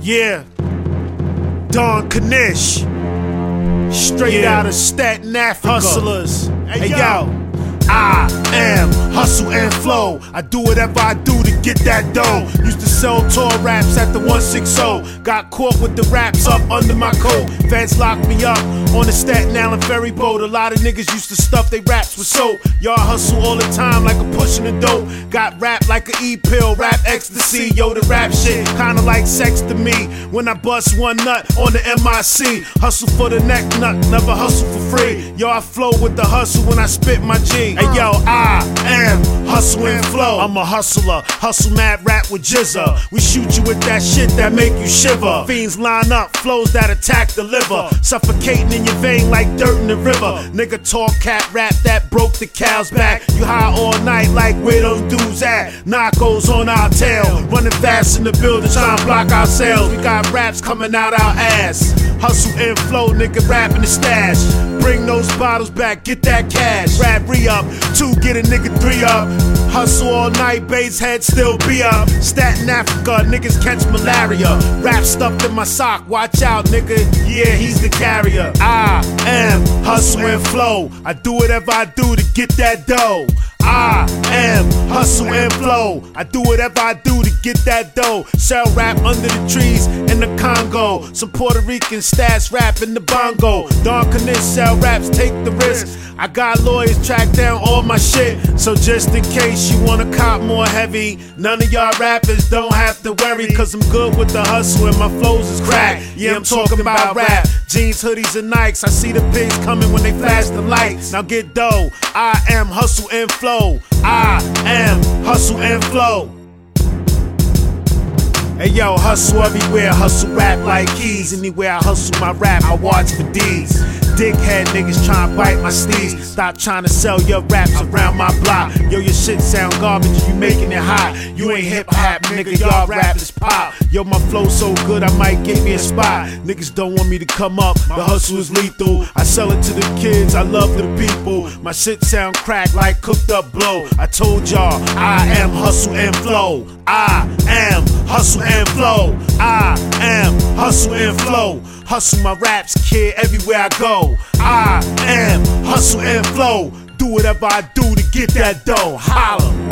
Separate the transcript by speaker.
Speaker 1: Yeah, Don Kanish, straight out of Staten, Africa. Hustlers. Hey yo, I am hustle and flow. I do whatever I do to get that dough. Used to sell tour raps at the 160. Got caught with the raps up under my coat. Feds locked me up on the Staten Island ferry boat. A lot of niggas used to stuff they raps with soap. Y'all hustle all the time like a pushing the dope. Got rap like a E-pill, rap ecstasy. Yo, the rap shit kinda like sex to me. When I bust one nut on the MIC, hustle for the neck nut, never hustle for free. Yo, I flow with the hustle when I spit my G. Hey yo, I am hustle and flow. I'm a hustler, hustle mad rap with Jizza. We shoot you with that shit that make you shiver. Fiends line up, flows that attack the liver, suffocating in your vein like dirt in the river. Nigga talk cat rap that broke the cow's back. You high all night like where those dudes at. Narcos on our tail, running fast in the building trying to block our sales. We got raps coming out our ass. Hustle and flow, nigga rapping the stash. Bring those bottles back, get that cash. Rap re-up, 2 get a nigga 3 up. Hustle all night, base head still be up. Staten Africa, niggas catch malaria. Rap stuffed in my sock, watch out nigga, yeah he's the carrier. I am hustle and flow. I do whatever I do to get that dough. I am hustle and flow. I do whatever I do to get that dough. Sell rap under the trees in the Congo. Some Puerto Rican stats rap in the bongo. Don Kanish sell raps, take the risk. I got lawyers track down all my shit. So just in case you wanna cop more heavy, none of y'all rappers don't have to worry. Cause I'm good with the hustle and my flows is crack. Yeah, I'm talking about rap. Jeans, hoodies, and Nikes. I see the pigs coming when they flash the lights. Now get dough. I am hustle and flow. I am hustle and flow. Hey yo, hustle everywhere, hustle rap like keys. Anywhere I hustle my rap, I watch for D's. Dickhead niggas tryna bite my steez. Stop trying to sell your raps around my block. Yo, your shit sound garbage, you making it hot. You ain't hip hop, nigga, y'all rappers pop. Yo, my flow so good, I might get me a spot. Niggas don't want me to come up, the hustle is lethal. I sell it to the kids, I love the people. My shit sound crack like cooked up blow. I told y'all, I am hustle and flow. I am hustle and flow. I am hustle and flow. Hustle my raps, kid, everywhere I go. I am hustle and flow. Do whatever I do to get that dough. Holla.